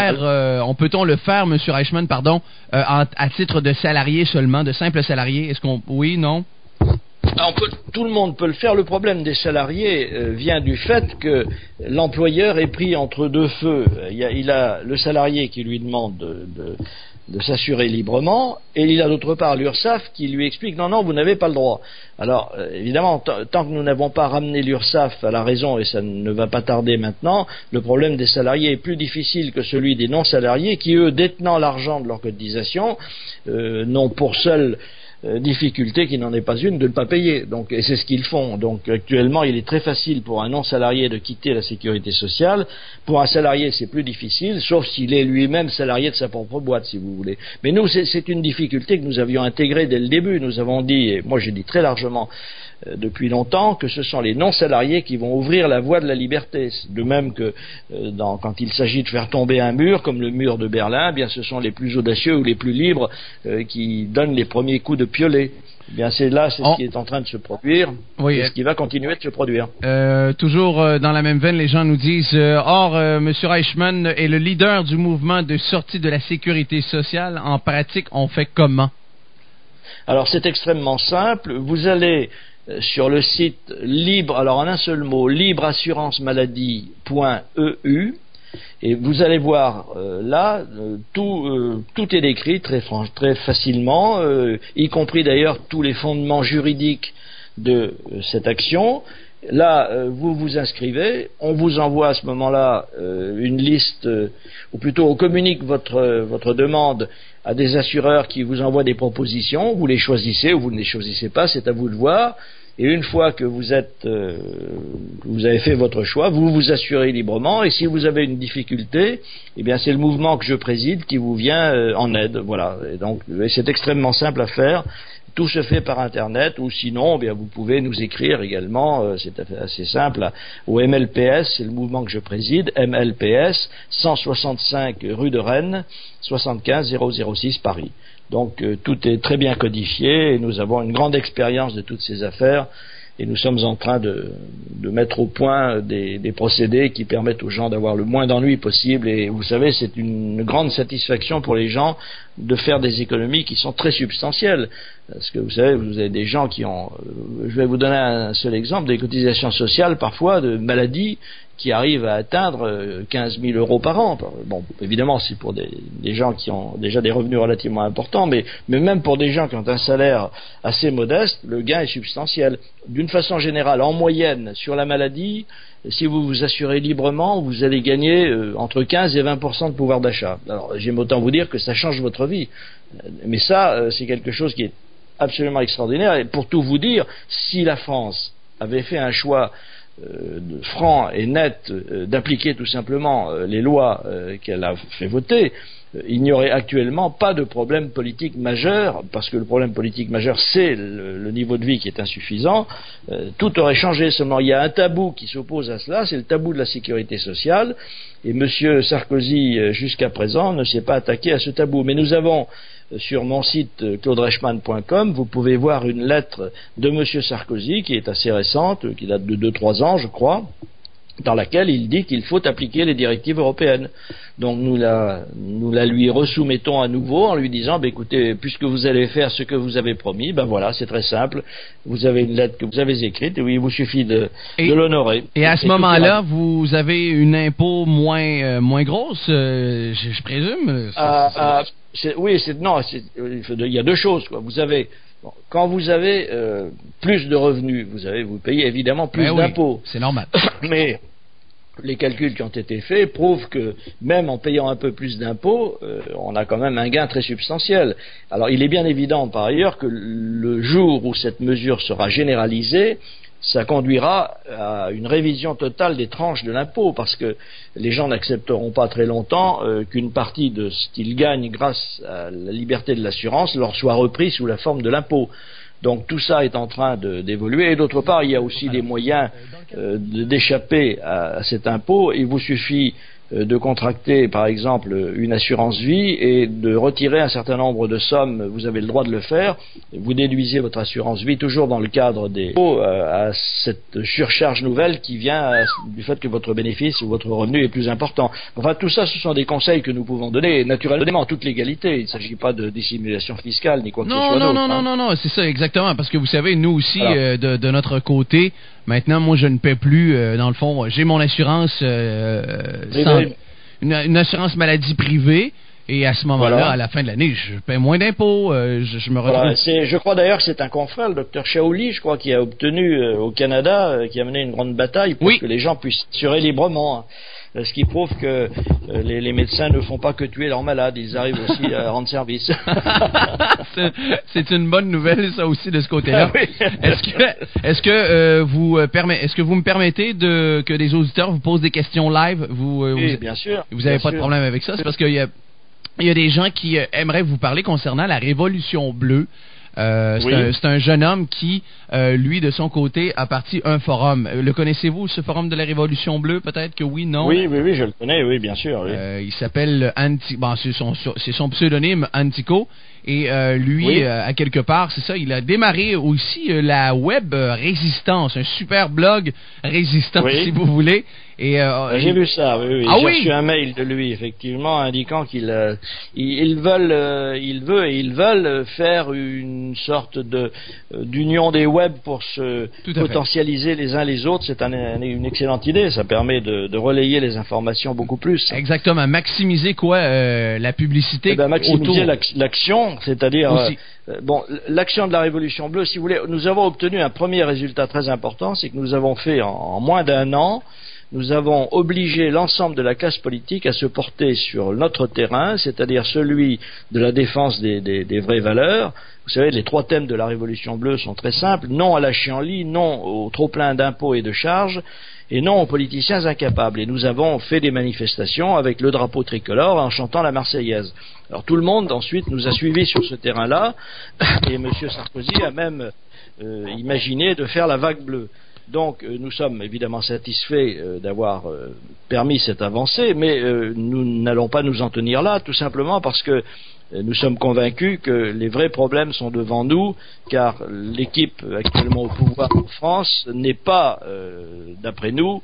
le faire, M. Reichmann, pardon, à titre de salarié seulement, de simple salarié? Est-ce qu'on... Oui, non? Tout le monde peut le faire. Le problème des salariés vient du fait que l'employeur est pris entre deux feux. Il a le salarié qui lui demande de s'assurer librement, et il a d'autre part l'URSSAF qui lui explique non, vous n'avez pas le droit. Alors évidemment, tant que nous n'avons pas ramené l'URSSAF à la raison, et ça ne va pas tarder maintenant, le problème des salariés est plus difficile que celui des non-salariés qui, eux, détenant l'argent de leur cotisation, n'ont pour seule difficulté, qui n'en est pas une, de ne pas payer. Donc, et c'est ce qu'ils font. Donc actuellement, il est très facile pour un non-salarié de quitter la sécurité sociale. Pour un salarié, c'est plus difficile, sauf s'il est lui-même salarié de sa propre boîte, si vous voulez. Mais nous, c'est une difficulté que nous avions intégrée dès le début. Nous avons dit, et moi j'ai dit très largement depuis longtemps, que ce sont les non-salariés qui vont ouvrir la voie de la liberté. De même que quand il s'agit de faire tomber un mur, comme le mur de Berlin, eh bien ce sont les plus audacieux ou les plus libres qui donnent les premiers coups de piolet. Eh bien c'est ce qui est en train de se produire, et ce qui va continuer de se produire. Toujours dans la même veine, les gens nous disent M. Reichmann est le leader du mouvement de sortie de la sécurité sociale. En pratique, on fait comment? Alors c'est extrêmement simple. Vous allez sur le site libre, alors en un seul mot, libreassuranceMaladie.eu, et vous allez voir là, tout est décrit très facilement, y compris d'ailleurs tous les fondements juridiques de cette action. Là, vous vous inscrivez, on vous envoie à ce moment-là une liste, ou plutôt on communique votre demande à des assureurs qui vous envoient des propositions, vous les choisissez ou vous ne les choisissez pas, c'est à vous de voir. Et une fois que vous avez fait votre choix, vous vous assurez librement. Et si vous avez une difficulté, eh bien c'est le mouvement que je préside qui vous vient en aide. Voilà. Et donc c'est extrêmement simple à faire. Tout se fait par Internet, ou sinon, eh bien vous pouvez nous écrire également. C'est assez simple au MLPS, c'est le mouvement que je préside, MLPS 165 rue de Rennes, 75 006 Paris. Donc tout est très bien codifié et nous avons une grande expérience de toutes ces affaires et nous sommes en train de mettre au point des procédés qui permettent aux gens d'avoir le moins d'ennuis possible. Et vous savez, c'est une grande satisfaction pour les gens de faire des économies qui sont très substantielles. Parce que vous savez, vous avez des gens qui ont, je vais vous donner un seul exemple, des cotisations sociales parfois de maladies qui arrivent à atteindre 15 000 euros par an. Bon, évidemment, c'est pour des gens qui ont déjà des revenus relativement importants, mais même pour des gens qui ont un salaire assez modeste, le gain est substantiel. D'une façon générale, en moyenne, sur la maladie, si vous vous assurez librement, vous allez gagner entre 15 et 20% de pouvoir d'achat. Alors, j'aime autant vous dire que ça change votre vie. Mais ça, c'est quelque chose qui est absolument extraordinaire. Et pour tout vous dire, si la France avait fait un choix franc et net d'appliquer tout simplement les lois qu'elle a fait voter, il n'y aurait actuellement pas de problème politique majeur, parce que le problème politique majeur, c'est le niveau de vie qui est insuffisant. Tout aurait changé. Seulement, il y a un tabou qui s'oppose à cela, c'est le tabou de la sécurité sociale, et M. Sarkozy, jusqu'à présent, ne s'est pas attaqué à ce tabou. Mais nous avons sur mon site claudereichmann.com, vous pouvez voir une lettre de M. Sarkozy qui est assez récente, qui date de 2-3 ans, je crois, dans laquelle il dit qu'il faut appliquer les directives européennes. Donc nous la lui resoumettons à nouveau en lui disant écoutez, puisque vous allez faire ce que vous avez promis, voilà, c'est très simple, vous avez une lettre que vous avez écrite et il vous suffit de l'honorer. Et à ce moment-là, vous avez une impôt moins grosse, je présume. Il y a deux choses, quoi. Vous avez quand vous avez plus de revenus, vous payez évidemment plus d'impôts. C'est normal. Mais les calculs qui ont été faits prouvent que même en payant un peu plus d'impôts, on a quand même un gain très substantiel. Alors il est bien évident par ailleurs que le jour où cette mesure sera généralisée, ça conduira à une révision totale des tranches de l'impôt, parce que les gens n'accepteront pas très longtemps qu'une partie de ce qu'ils gagnent grâce à la liberté de l'assurance leur soit repris sous la forme de l'impôt. Donc tout ça est en train d'évoluer, et d'autre part il y a aussi des moyens d'échapper à cet impôt. Il vous suffit de contracter, par exemple, une assurance vie et de retirer un certain nombre de sommes. Vous avez le droit de le faire. Vous déduisez votre assurance vie toujours dans le cadre des à cette surcharge nouvelle qui vient du fait que votre bénéfice ou votre revenu est plus important. Enfin, tout ça, ce sont des conseils que nous pouvons donner, naturellement, en toute légalité. Il ne s'agit pas de dissimulation fiscale ni quoi que ce soit d'autre. Non, c'est ça, exactement. Parce que vous savez, nous aussi, voilà. De notre côté, maintenant, moi, je ne paie plus. Dans le fond, j'ai mon assurance, une assurance maladie privée. Et à ce moment-là, voilà. À la fin de l'année, je paie moins d'impôts. Je me retrouve. Voilà, je crois d'ailleurs que c'est un confrère, le docteur Shaoli, je crois, qui a obtenu au Canada, qui a mené une grande bataille pour que les gens puissent assurer librement. Ce qui prouve que les médecins ne font pas que tuer leurs malades, ils arrivent aussi à rendre service. C'est une bonne nouvelle, ça aussi, de ce côté-là. Oui. Est-ce que vous me permettez que des auditeurs vous posent des questions live? Oui, bien sûr. Vous n'avez pas de problème avec ça? C'est parce qu'il y a des gens qui aimeraient vous parler concernant la Révolution bleue. C'est un jeune homme qui, lui, de son côté, a parti un forum. Le connaissez-vous, ce forum de la Révolution bleue? Peut-être que oui, non? Oui, je le connais, oui, bien sûr. Oui. Il s'appelle c'est son pseudonyme Antico. Et lui, à quelque part, c'est ça, il a démarré aussi la web résistance, un super blog résistant, si vous voulez. Et j'ai vu ça, oui. Ah, j'ai reçu un mail de lui, effectivement, indiquant qu'ils veulent faire une sorte d'union des web pour se potentialiser les uns les autres. C'est une excellente idée. Ça permet de relayer les informations beaucoup plus. Exactement. Maximiser la publicité. Maximiser l'action, c'est-à-dire l'action de la Révolution bleue. Si vous voulez, nous avons obtenu un premier résultat très important, c'est que nous avons fait en moins d'un an. Nous avons obligé l'ensemble de la classe politique à se porter sur notre terrain, c'est-à-dire celui de la défense des vraies valeurs. Vous savez, les 3 thèmes de la Révolution bleue sont très simples. Non à la chienlit, non au trop-plein d'impôts et de charges, et non aux politiciens incapables. Et nous avons fait des manifestations avec le drapeau tricolore en chantant la Marseillaise. Alors tout le monde ensuite nous a suivis sur ce terrain-là, et M. Sarkozy a même imaginé de faire la vague bleue. Donc nous sommes évidemment satisfaits d'avoir permis cette avancée, mais nous n'allons pas nous en tenir là, tout simplement parce que nous sommes convaincus que les vrais problèmes sont devant nous, car l'équipe actuellement au pouvoir en France n'est pas, d'après nous,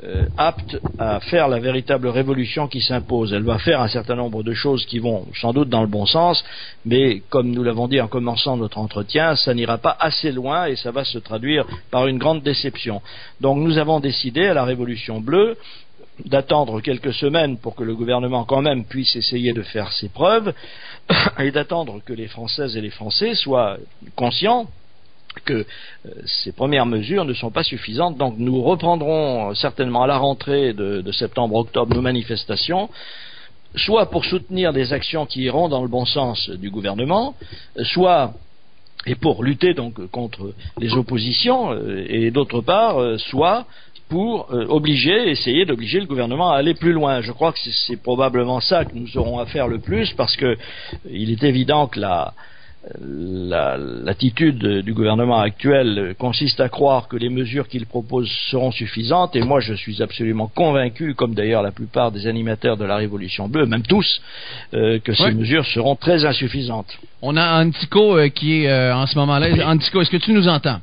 apte à faire la véritable révolution qui s'impose. Elle va faire un certain nombre de choses qui vont sans doute dans le bon sens, mais comme nous l'avons dit en commençant notre entretien, ça n'ira pas assez loin et ça va se traduire par une grande déception. Donc nous avons décidé à la Révolution bleue d'attendre quelques semaines pour que le gouvernement quand même puisse essayer de faire ses preuves et d'attendre que les Françaises et les Français soient conscients que ces premières mesures ne sont pas suffisantes. Donc nous reprendrons certainement à la rentrée de septembre-octobre nos manifestations, soit pour soutenir des actions qui iront dans le bon sens du gouvernement, soit et pour lutter donc contre les oppositions, et d'autre part, soit pour essayer d'obliger le gouvernement à aller plus loin. Je crois que c'est probablement ça que nous aurons à faire le plus, parce que il est évident que l'attitude du gouvernement actuel consiste à croire que les mesures qu'il propose seront suffisantes, et moi je suis absolument convaincu, comme d'ailleurs la plupart des animateurs de la Révolution bleue, même tous, que ces mesures seront très insuffisantes. On a Antico qui est en ce moment-là. Antico, est-ce que tu nous entends?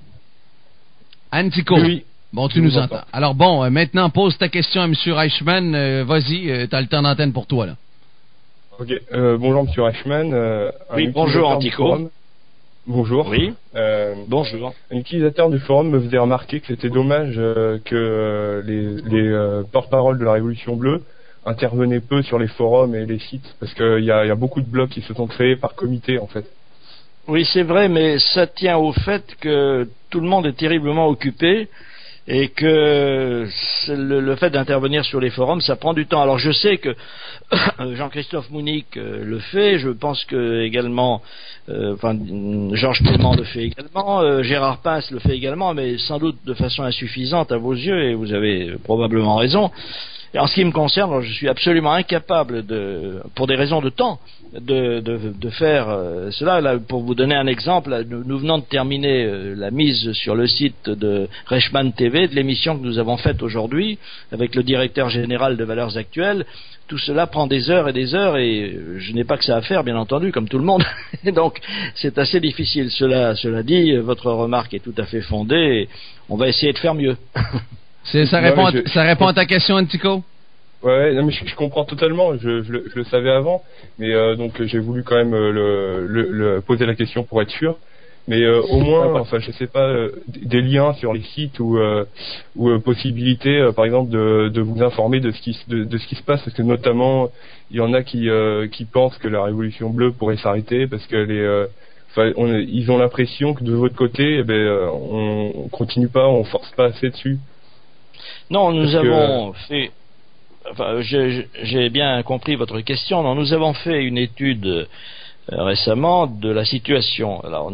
Antico. Oui. Bon, tu nous entends. Alors bon, maintenant pose ta question à M. Reichmann. Vas-y, t'as le temps d'antenne pour toi là. Ok, bonjour M. Reichmann. Oui, bonjour Antico. Bonjour. Oui, bonjour. Un utilisateur du forum me faisait remarquer que c'était dommage que les porte-paroles de la Révolution bleue intervenaient peu sur les forums et les sites, parce qu'il y a beaucoup de blogs qui se sont créés par comité en fait. Oui, c'est vrai, mais ça tient au fait que tout le monde est terriblement occupé, et que le fait d'intervenir sur les forums, ça prend du temps. Alors je sais que Jean-Christophe Mounik le fait, je pense que également Georges Clément le fait également, Gérard Pince le fait également, mais sans doute de façon insuffisante à vos yeux, et vous avez probablement raison. Et en ce qui me concerne, je suis absolument incapable pour des raisons de temps, de faire cela. Là, pour vous donner un exemple, là, nous venons de terminer la mise sur le site de Reichmann TV de l'émission que nous avons faite aujourd'hui avec le directeur général de Valeurs Actuelles. Tout cela prend des heures et je n'ai pas que ça à faire, bien entendu, comme tout le monde. Donc, c'est assez difficile. Cela dit, votre remarque est tout à fait fondée et on va essayer de faire mieux. Ça répond à ta question, Antico? Ouais, non, mais je comprends totalement. Je le savais avant, mais donc j'ai voulu quand même le poser la question pour être sûr. Mais au moins, enfin, je sais pas, des liens sur les sites ou possibilité, par exemple, de vous informer de ce qui se passe, parce que notamment, il y en a qui pensent que la révolution bleue pourrait s'arrêter parce que ils ont l'impression que de votre côté, on continue pas, on force pas assez dessus. Non, nous avons fait. Enfin, j'ai bien compris votre question. Non, nous avons fait une étude récemment de la situation. Alors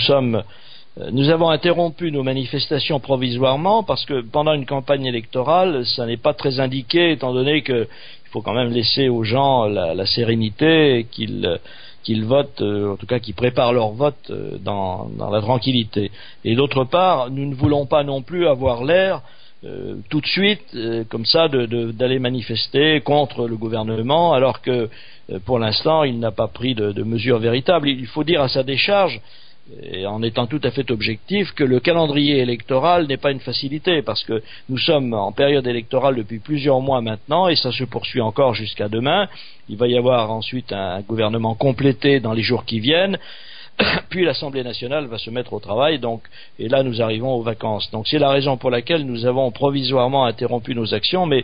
nous avons interrompu nos manifestations provisoirement parce que pendant une campagne électorale, ça n'est pas très indiqué, étant donné qu'il faut quand même laisser aux gens la sérénité, qu'ils votent, en tout cas qu'ils préparent leur vote dans la tranquillité. Et d'autre part, nous ne voulons pas non plus avoir l'air tout de suite, comme ça, d'aller manifester contre le gouvernement, alors que pour l'instant, il n'a pas pris de mesures véritables. Il faut dire à sa décharge, et en étant tout à fait objectif, que le calendrier électoral n'est pas une facilité, parce que nous sommes en période électorale depuis plusieurs mois maintenant, et ça se poursuit encore jusqu'à demain. Il va y avoir ensuite un gouvernement complété dans les jours qui viennent. Puis l'Assemblée nationale va se mettre au travail, et là nous arrivons aux vacances. Donc c'est la raison pour laquelle nous avons provisoirement interrompu nos actions, mais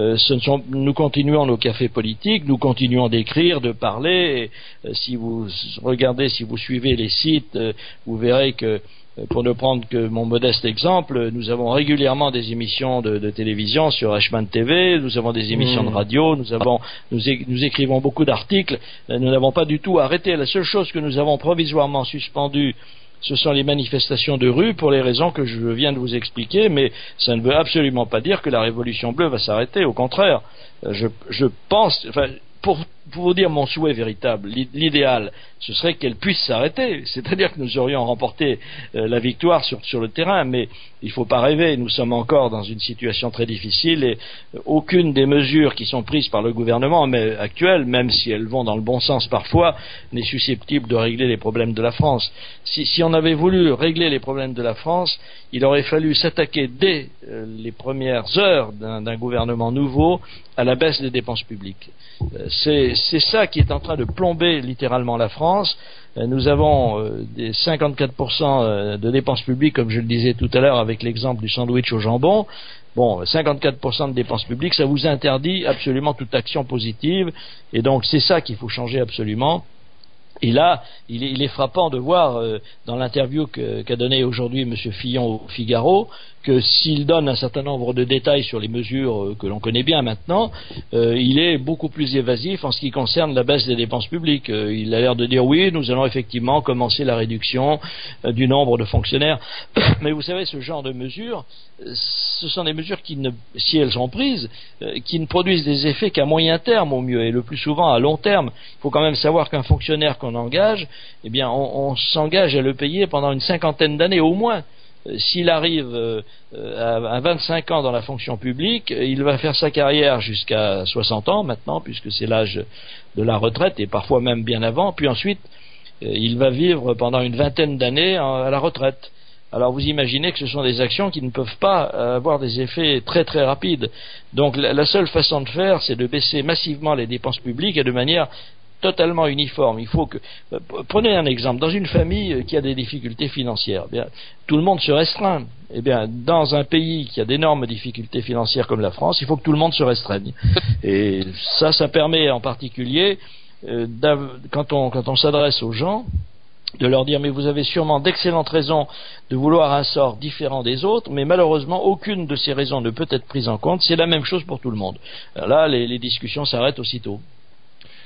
nous continuons nos cafés politiques, nous continuons d'écrire, de parler. Et, si vous suivez les sites, vous verrez que, pour ne prendre que mon modeste exemple, nous avons régulièrement des émissions de télévision sur Reichmann TV, nous avons des émissions de radio, nous écrivons beaucoup d'articles, nous n'avons pas du tout arrêté. La seule chose que nous avons provisoirement suspendue, ce sont les manifestations de rue pour les raisons que je viens de vous expliquer, mais ça ne veut absolument pas dire que la révolution bleue va s'arrêter, au contraire. Je pense, pour vous dire mon souhait véritable, l'idéal, ce serait qu'elle puisse s'arrêter, c'est-à-dire que nous aurions remporté la victoire sur le terrain, mais il ne faut pas rêver, nous sommes encore dans une situation très difficile et aucune des mesures qui sont prises par le gouvernement actuel, même si elles vont dans le bon sens parfois, n'est susceptible de régler les problèmes de la France. Si on avait voulu régler les problèmes de la France, il aurait fallu s'attaquer dès les premières heures d'un gouvernement nouveau à la baisse des dépenses publiques. C'est ça qui est en train de plomber littéralement la France. Nous avons des 54% de dépenses publiques, comme je le disais tout à l'heure avec l'exemple du sandwich au jambon. Bon, 54% de dépenses publiques, ça vous interdit absolument toute action positive. Et donc c'est ça qu'il faut changer absolument. Et là, il est frappant de voir dans l'interview qu'a donné aujourd'hui M. Fillon au Figaro que s'il donne un certain nombre de détails sur les mesures que l'on connaît bien maintenant, il est beaucoup plus évasif en ce qui concerne la baisse des dépenses publiques. Il a l'air de dire oui, nous allons effectivement commencer la réduction du nombre de fonctionnaires. Mais vous savez, ce genre de mesures, ce sont des mesures qui, si elles sont prises, qui ne produisent des effets qu'à moyen terme au mieux, et le plus souvent à long terme. Il faut quand même savoir qu'un fonctionnaire qu'on engage, eh bien, on s'engage à le payer pendant une 50aine d'années au moins. S'il arrive à 25 ans dans la fonction publique, il va faire sa carrière jusqu'à 60 ans maintenant, puisque c'est l'âge de la retraite, et parfois même bien avant, puis ensuite il va vivre pendant une 20aine d'années à la retraite. Alors vous imaginez que ce sont des actions qui ne peuvent pas avoir des effets très très rapides. Donc la seule façon de faire, c'est de baisser massivement les dépenses publiques et de manière totalement uniforme. Il faut que prenez un exemple. Dans une famille qui a des difficultés financières, eh bien, tout le monde se restreint. Eh bien, dans un pays qui a d'énormes difficultés financières comme la France, il faut que tout le monde se restreigne. Et ça permet en particulier, quand on s'adresse aux gens, de leur dire mais vous avez sûrement d'excellentes raisons de vouloir un sort différent des autres, mais malheureusement aucune de ces raisons ne peut être prise en compte. C'est la même chose pour tout le monde. Alors là, les discussions s'arrêtent aussitôt.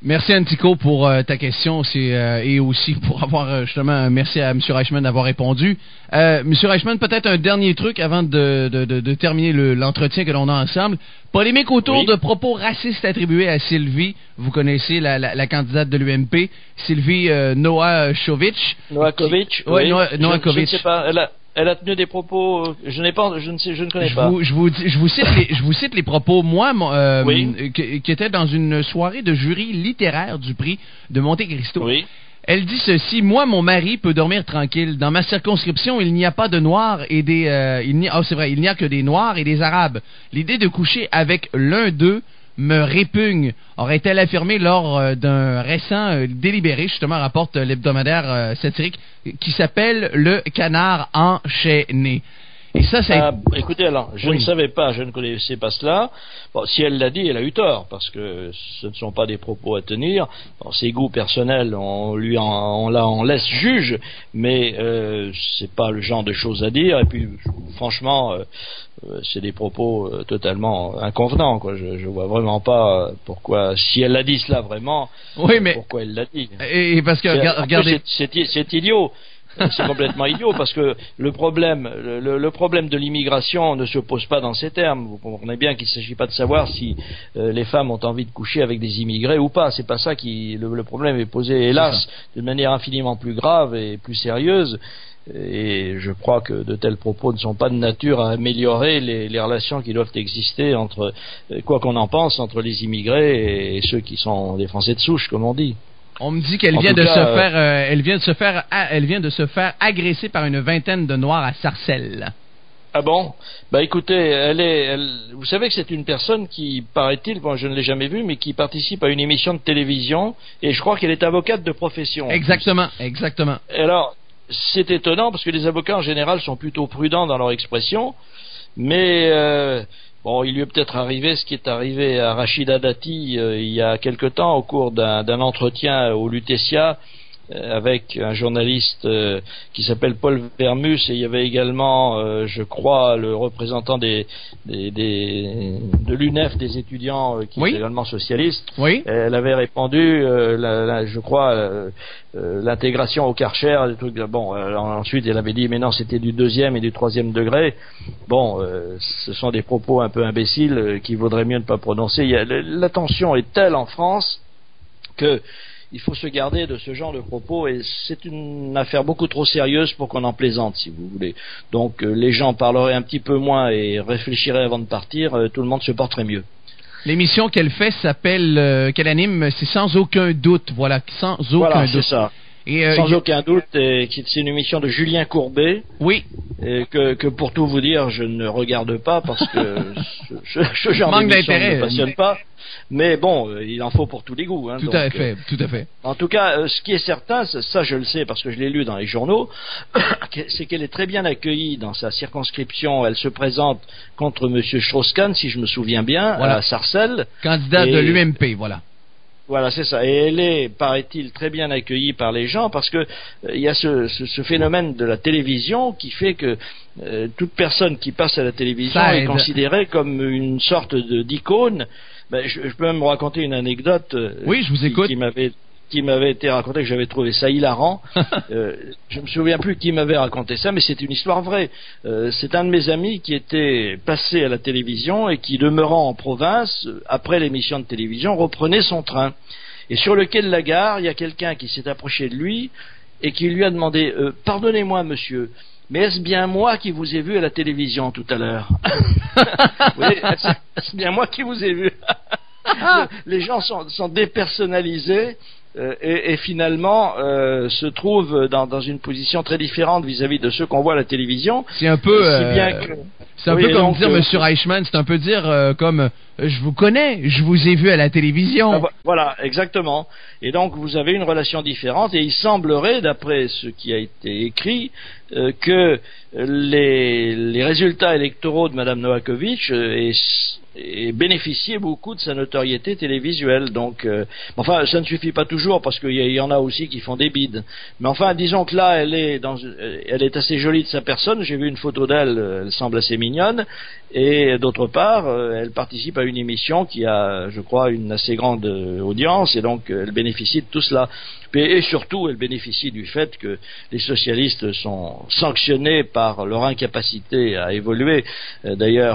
Merci Antico pour ta question, et aussi pour avoir justement merci à M. Reichmann d'avoir répondu. M. Reichmann, peut-être un dernier truc avant de terminer l'entretien que l'on a ensemble. Polémique autour de propos racistes attribués à Sylvie. Vous connaissez la candidate de l'UMP, Sylvie Nowakovic. Nowakovic. Oui, Nowakovic. Je ne sais pas. Elle a tenu des propos. Je ne connais pas. Je vous cite les propos. Moi, qui était dans une soirée de jury littéraire du prix de Monte Cristo. Oui. Elle dit ceci: moi, mon mari peut dormir tranquille. Dans ma circonscription, il n'y a pas de noirs et il n'y a que des noirs et des arabes. L'idée de coucher avec l'un d'eux me répugne, aurait-elle affirmé lors d'un récent délibéré, justement, rapporte l'hebdomadaire satirique qui s'appelle Le Canard enchaîné. Et ça, c'est... écoutez, alors, je ne savais pas, je ne connaissais pas cela. Bon, si elle l'a dit, elle a eu tort, parce que ce ne sont pas des propos à tenir. Bon, ses goûts personnels, on laisse juge, mais c'est pas le genre de choses à dire. Et puis, franchement, c'est des propos totalement inconvenants, quoi. Je vois vraiment pas pourquoi, si elle a dit cela vraiment, pourquoi elle l'a dit. Et parce que, regardez... C'est idiot. C'est complètement idiot, parce que le problème de l'immigration ne se pose pas dans ces termes. Vous comprenez bien qu'il ne s'agit pas de savoir si les femmes ont envie de coucher avec des immigrés ou pas. C'est pas ça le problème est posé, hélas, d'une manière infiniment plus grave et plus sérieuse. Et je crois que de tels propos ne sont pas de nature à améliorer les relations qui doivent exister entre, quoi qu'on en pense, entre les immigrés et ceux qui sont des Français de souche, comme on dit. On me dit qu'elle vient de se faire agresser par une vingtaine de Noirs à Sarcelles. Ah bon? Bah écoutez, vous savez que c'est une personne qui, paraît-il, bon, je ne l'ai jamais vue, mais qui participe à une émission de télévision, et je crois qu'elle est avocate de profession. Exactement. Alors, c'est étonnant, parce que les avocats en général sont plutôt prudents dans leur expression, mais bon, il lui est peut-être arrivé ce qui est arrivé à Rachida Dati il y a quelque temps au cours d'un entretien au Lutetia avec un journaliste qui s'appelle Paul Vermus, et il y avait également, je crois, le représentant de l'UNEF des étudiants qui est également socialiste. Oui. Elle avait répondu, je crois, l'intégration au Karcher, des trucs. Bon, ensuite elle avait dit mais non, c'était du 2e et du 3e degré. Bon, ce sont des propos un peu imbéciles qu'il vaudrait mieux ne pas prononcer. La tension est telle en France que il faut se garder de ce genre de propos, et c'est une affaire beaucoup trop sérieuse pour qu'on en plaisante, si vous voulez. Donc les gens parleraient un petit peu moins et réfléchiraient avant de partir, tout le monde se porterait mieux. L'émission qu'elle fait s'appelle, qu'elle anime, c'est Sans aucun doute, voilà, Sans aucun doute. C'est ça. Et sans aucun doute, c'est une émission de Julien Courbet. Oui. Que pour tout vous dire, je ne regarde pas parce que ce genre d'émission ne me passionne pas. Mais bon, il en faut pour tous les goûts. Hein, tout à fait. En tout cas, ce qui est certain, ça je le sais parce que je l'ai lu dans les journaux, c'est qu'elle est très bien accueillie dans sa circonscription. Elle se présente contre Monsieur Strauss-Kahn, si je me souviens bien, à Sarcelles. Candidat de l'UMP, voilà. Voilà, c'est ça. Et elle est, paraît-il, très bien accueillie par les gens parce que il y a ce phénomène de la télévision qui fait que toute personne qui passe à la télévision est considérée comme une sorte d'icône. Ben, je peux même raconter une anecdote. Oui, je vous écoute. Qui m'avait été racontée, que j'avais trouvé ça hilarant. Je me souviens plus qui m'avait raconté ça, mais c'est une histoire vraie. C'est un de mes amis qui était passé à la télévision et qui, demeurant en province, après l'émission de télévision, reprenait son train. Et sur le quai de la gare, il y a quelqu'un qui s'est approché de lui et qui lui a demandé « Pardonnez-moi, monsieur, mais est-ce bien moi qui vous ai vu à la télévision tout à l'heure ?» Oui, est-ce bien moi qui vous ai vu? Les gens sont dépersonnalisés. Et finalement se trouvent dans une position très différente vis-à-vis de ceux qu'on voit à la télévision. C'est un peu, comme dire Monsieur Reichmann, c'est un peu dire comme je vous connais, je vous ai vu à la télévision. Voilà, exactement. Et donc vous avez une relation différente, et il semblerait, d'après ce qui a été écrit, que les résultats électoraux de Madame Nowakovic, et et bénéficier beaucoup de sa notoriété télévisuelle. Donc, enfin, ça ne suffit pas toujours parce qu'il y en a aussi qui font des bides. Mais enfin, disons que là, elle est assez jolie de sa personne. J'ai vu une photo d'elle, elle semble assez mignonne. Et d'autre part, elle participe à une émission qui a, je crois, une assez grande audience, et donc elle bénéficie de tout cela. Et surtout, elle bénéficie du fait que les socialistes sont sanctionnés par leur incapacité à évoluer. D'ailleurs,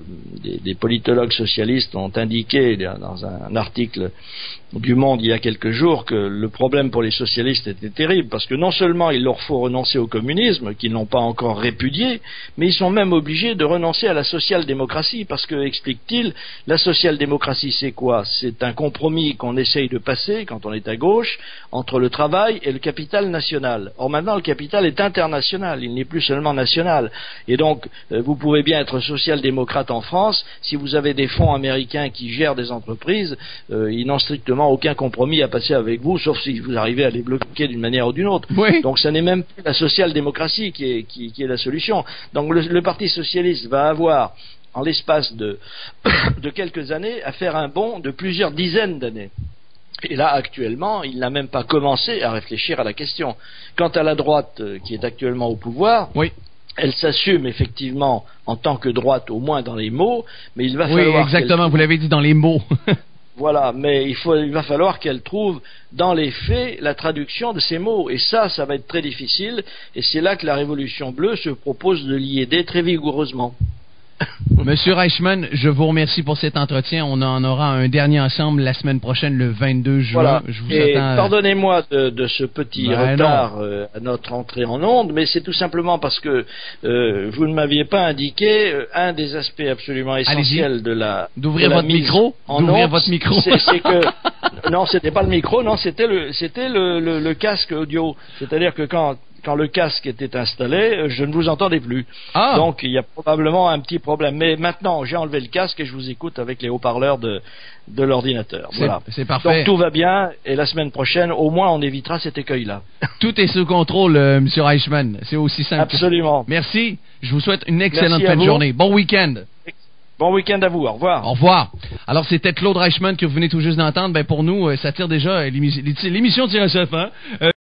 des politologues socialistes ont indiqué dans un article du Monde il y a quelques jours que le problème pour les socialistes était terrible, parce que non seulement il leur faut renoncer au communisme, qu'ils n'ont pas encore répudié, mais ils sont même obligés de renoncer à la social-démocratie, parce que, explique-t-il, la social-démocratie c'est quoi? C'est un compromis qu'on essaye de passer quand on est à gauche entre le travail et le capital national. Or maintenant le capital est international, il n'est plus seulement national, et donc vous pouvez bien être social-démocrate en France, si vous avez des fonds américains qui gèrent des entreprises, ils n'ont strictement aucun compromis à passer avec vous, sauf si vous arrivez à les bloquer d'une manière ou d'une autre. Oui. Donc ça n'est même plus la social-démocratie qui est la solution. Donc le Parti socialiste va avoir, en l'espace de quelques années, à faire un bond de plusieurs dizaines d'années. Et là, actuellement, il n'a même pas commencé à réfléchir à la question. Quant à la droite qui est actuellement au pouvoir, oui, elle s'assume effectivement en tant que droite, au moins dans les mots, mais il va falloir... Oui, exactement, vous l'avez dit dans les mots. Voilà, mais il va falloir qu'elle trouve dans les faits la traduction de ces mots, et ça va être très difficile, et c'est là que la Révolution bleue se propose de l'y aider très vigoureusement. Monsieur Reichmann, je vous remercie pour cet entretien. On en aura un dernier ensemble la semaine prochaine, le 22 juin. Voilà. Je vous et attends. Pardonnez-moi de ce petit retard à notre entrée en ondes, mais c'est tout simplement parce que vous ne m'aviez pas indiqué un des aspects absolument essentiels d'ouvrir votre micro. D'ouvrir votre micro. C'est que non, c'était pas le micro, non, c'était le casque audio. C'est-à-dire que quand le casque était installé, je ne vous entendais plus. Ah. Donc il y a probablement un petit problème. Mais maintenant, j'ai enlevé le casque et je vous écoute avec les haut-parleurs de l'ordinateur. Voilà. C'est parfait. Donc tout va bien, et la semaine prochaine, au moins, on évitera cet écueil-là. Tout est sous contrôle, Monsieur Reichmann. C'est aussi simple. Absolument. Merci. Je vous souhaite une excellente fin de journée. Bon week-end. Bon week-end à vous, au revoir. Au revoir. Alors, c'était Claude Reichmann que vous venez tout juste d'entendre. Ben, pour nous, ça tire déjà, l'émission tire à sa fin.